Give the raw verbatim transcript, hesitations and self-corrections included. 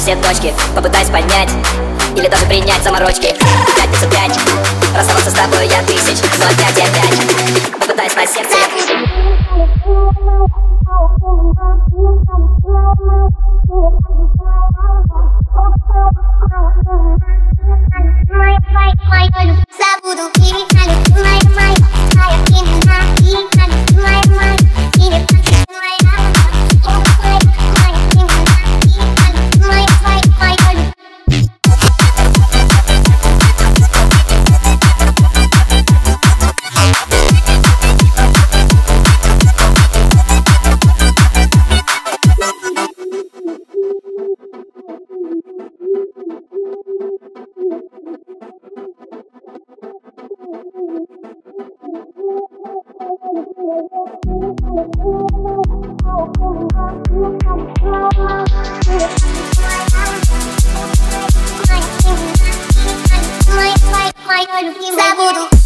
все точки. Попытаюсь понять или даже принять заморочки. Пятница пять, расставаться с тобой я тысяч, но опять и опять попытаюсь на сердце. Забуду и забуду.